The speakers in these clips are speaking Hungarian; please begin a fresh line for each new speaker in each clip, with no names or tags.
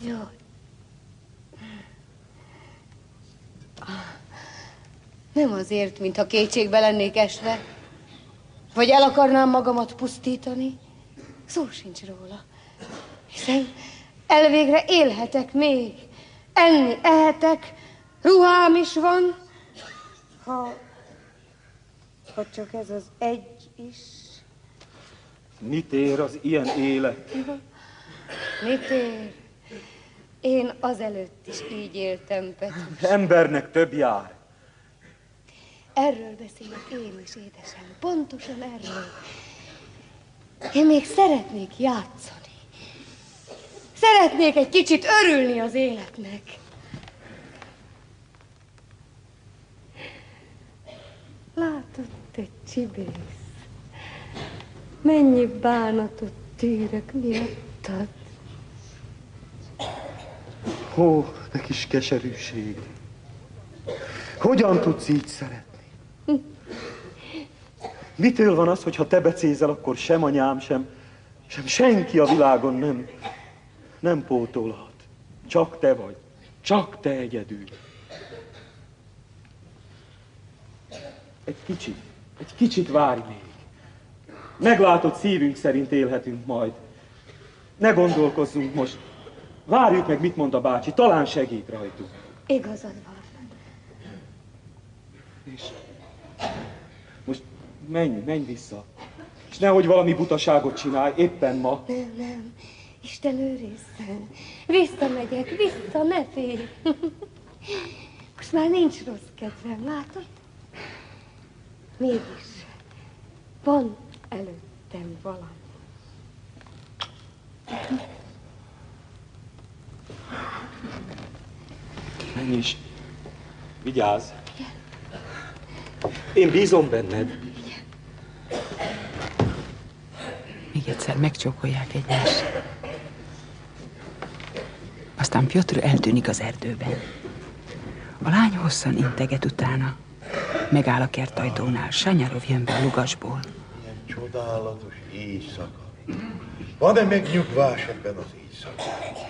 Jó. Nem azért, mintha kétségbe lennék esve, vagy el akarnám magamat pusztítani. Szó sincs róla. Hiszen elvégre élhetek még. Enni, ehetek, ruhám is van. Ha csak ez az egy is.
Mit ér az ilyen élet?
Mit ér? Én azelőtt is így éltem, Petrus.
Embernek több jár.
Erről beszélek én is, édesem. Pontosan erről. Én még szeretnék játszani. Szeretnék egy kicsit örülni az életnek. Látod, te csibész, mennyi bánatot tűrök miattad.
Ó, te kis keserűség. Hogyan tudsz így szeretni? Mitől van az, hogy ha te becézel, akkor sem anyám, sem senki a világon nem pótolhat. Csak te vagy. Csak te egyedül. Egy kicsit várj még. Meglátod, szívünk szerint élhetünk majd. Ne gondolkozzunk most. Várjuk meg, mit mond a bácsi, talán segít rajtunk.
Igazad van.
És most menj vissza. És nehogy valami butaságot csinálj, éppen ma.
Nem. Isten őrizzen. Visszamegyek, ne félj. Most már nincs rossz kedvem, látod? Mégis van előttem valami.
Menj is. Vigyázz. Én bízom benned.
Még egyszer megcsókolják egymást. Aztán Pjotr eltűnik az erdőben. A lány hosszan integet utána. Megáll a kertajtónál, Sanyarov jön be a lugasból.
Milyen csodálatos éjszaka. Van-e megnyugvás ebben az éjszakában?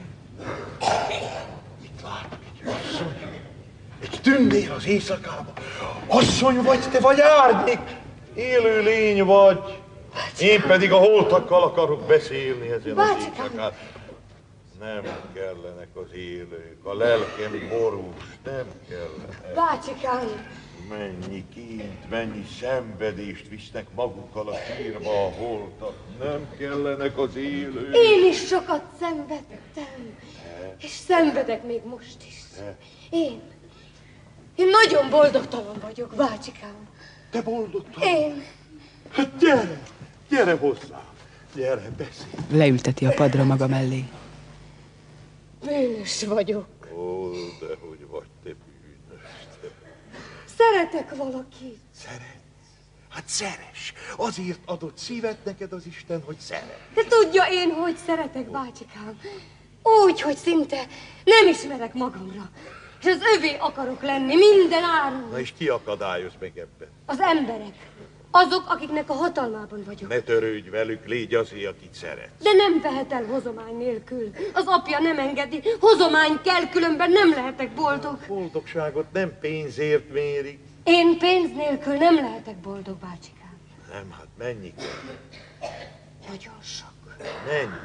Mit látok, egy asszony? Egy tündér az éjszakában. Asszony vagy te, vagy árnyék? Élő lény vagy. Én pedig a holtakkal akarok beszélni ezen az éjszakán. Nem kellenek az élők, a lelkem borús, nem kellenek.
Bácsikám!
Mennyi kint, mennyi szenvedést visznek magukkal a sírba a holtak. Nem kellenek az élők.
Én is sokat szenvedtem. És szenvedek még most is. Én nagyon boldogtalan vagyok, bácsikám.
Te boldogtalan?
Én.
Hát gyere hozzá. Gyere, beszélj.
Leülteti a padra maga mellé.
Bűnös vagyok.
Ó, de hogy vagy te bűnös, te.
Szeretek valakit.
Szeretsz? Hát szeress. Azért adott szívet neked az Isten, hogy szeret.
De tudja én, hogy szeretek, bácsikám. Úgy, hogy szinte nem ismerek magamra. És az övé akarok lenni minden áron.
Na és ki akadályoz meg ebben?
Az emberek. Azok, akiknek a hatalmában vagyok.
Ne törődj velük, légy azért, akit szeretsz.
De nem vehet el hozomány nélkül. Az apja nem engedi. Hozomány kell, különben nem lehetek boldog.
A boldogságot nem pénzért mérik.
Én pénz nélkül nem lehetek boldog, bácsikám.
Nem, hát mennyi kell?
Nagyon sok.
Mennyi?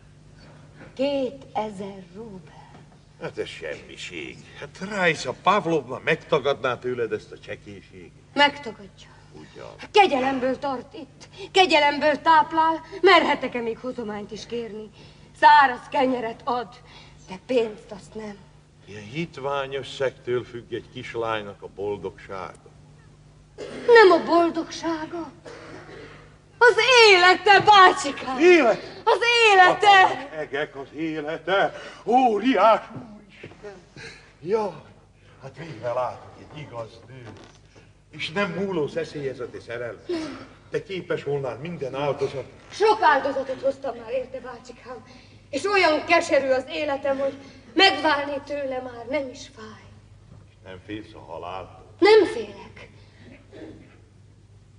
2000 rubel.
Hát ez semmiség. Hát Rajza Pavlovna megtagadná tőled ezt a csekéséget.
Megtagadja.
Ugyan.
Kegyelemből tart itt, kegyelemből táplál, merhetek-e még hozományt is kérni? Száraz kenyeret ad, de pénzt azt nem.
Ilyen hitvány összegtől függ egy kislánynak a boldogsága.
Nem a boldogsága, az élete, bácsikám!
Élet?
Az élete!
A egek az élete! Óriás úristen! Jaj, hát végre látok egy igaz nőt. És nem múló szeszélyezeti szerelem. Te képes volnál minden áldozat.
Sok áldozatot hoztam már érte, bácsikám. És olyan keserű az életem, hogy megválni tőle már nem is fáj.
Nem félsz a haláltól?
Nem félek.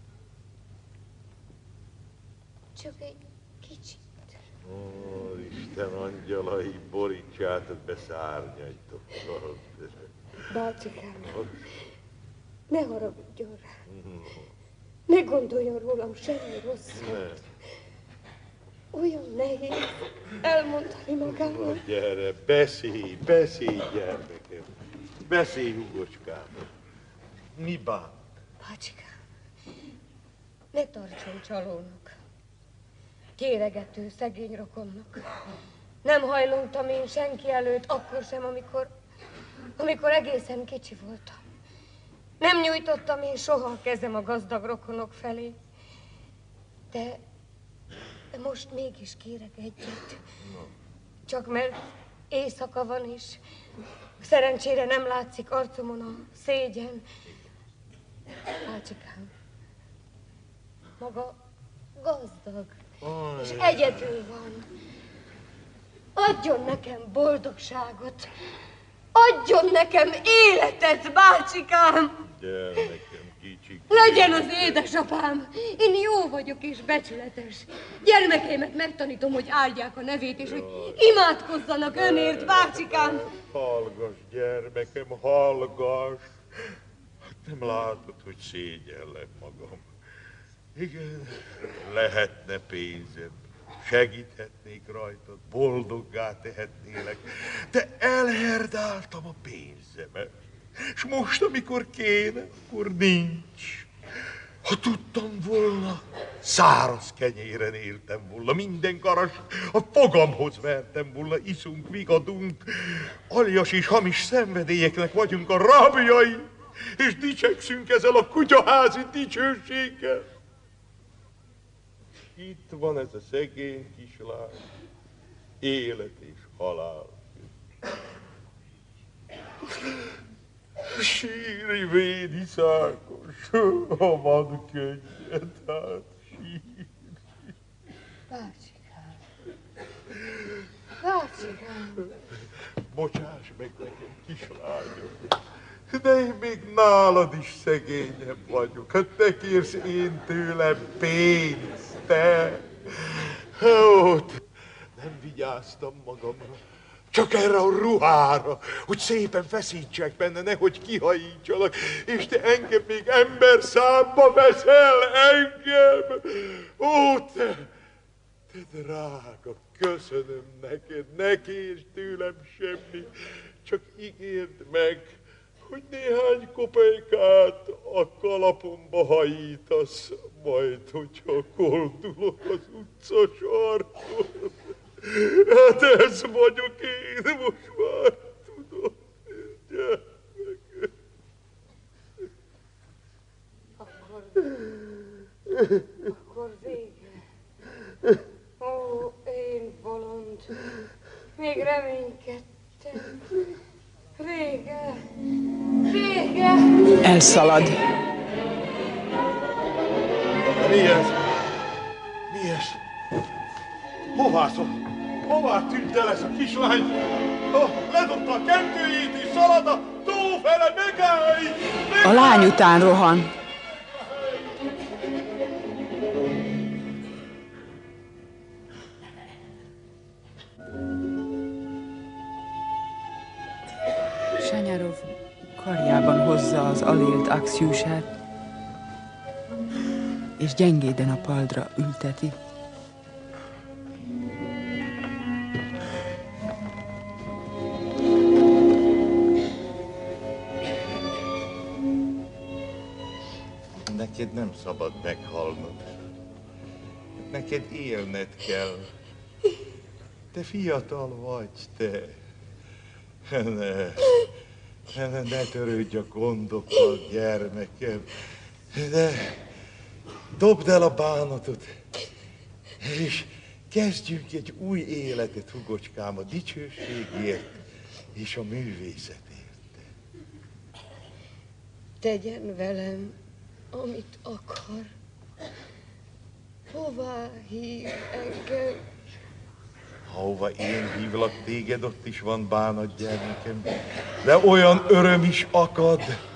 Csak egy kicsit.
Ó, Isten. Isten angyalai, borítsátok be szárnyaitokkal.
Bácsikám, ne haragudjon rá. Ne gondoljon rólam semmi rosszat. Olyan nehéz elmondani magának.
Gyere, beszélj, gyermekem. Beszélj, hugocskám. Mi bánt?
Bácsikám, ne tartson csalónak. Kéregető szegény rokonnak. Nem hajlottam én senki előtt, akkor sem, amikor egészen kicsi voltam. Nem nyújtottam én soha a kezem a gazdag rokonok felé. De most mégis kérek egyet. Csak mert éjszaka van is. Szerencsére nem látszik arcomon a szégyen. Bácsikám, maga gazdag, és egyedül van. Adjon nekem boldogságot. Adjon nekem életet, bácsikám!
Gyermekem, kicsi.
Legyen az édesapám! Én jó vagyok és becsületes. Gyermekeimet megtanítom, hogy áldják a nevét, és hogy imádkozzanak önért, bácsikám!
Hallgass, gyermekem, hallgass! Hát nem látod, hogy szégyellek magam. Igen, lehetne pénzem. Segíthetnék rajtad, boldoggá tehetnélek, de elherdáltam a pénzemet. És most, amikor kéne, akkor nincs. Ha tudtam volna, száraz kenyéren éltem volna, minden garas a fogamhoz vertem volna, iszunk, vigadunk, aljas és hamis szenvedélyeknek vagyunk a rabjai, és dicsekszünk ezzel a kutyaházi dicsőséggel. Itt van ez a szegény kislány, élet és halál. Sírj, védi szákos, ha van könnyed, hát sírj.
Bácsikám, bácsikám.
Bocsáss meg nekem, kislányom, de én még nálad is szegényebb vagyok. Hát te kérsz én tőlem pénzt, te. Ó, nem vigyáztam magamra, csak erre a ruhára, hogy szépen feszítsek benne, nehogy kihajítsalak, és te engem még ember számba veszel, engem. Ó, te drága, köszönöm neked, ne kérj tőlem semmit, csak ígérd meg, hogy néhány kopejkát a kalapomba hajítasz, majd, hogyha koldulok az utca sarkon. Hát ez vagyok én, most már tudom, gyermek.
Akkor vége. Ó, én bolond, még reménykedtem. Vége, vége.
Elszalad.
Mi ez? Mi ez? Hová szól? Hová tűnt el ez a kislány? Ledobta a kentőjét és szalad a tó fele, megállj!
A lány után rohan. Sanyarov karjában hozza az alélt Aksjusát, és gyengéden a paldra ülteti.
Neked nem szabad meghalnod. Neked élned kell. Te fiatal vagy, te. Ne törődj a gondokkal, gyermekem. De dobd el a bánatot, és kezdjünk egy új életet, hugocskám, a dicsőségért és a művészetért.
Tegyen velem, amit akar. Hová hív engem?
Ahova én hívlak téged, ott is van bánat, gyermekem, de olyan öröm is akad,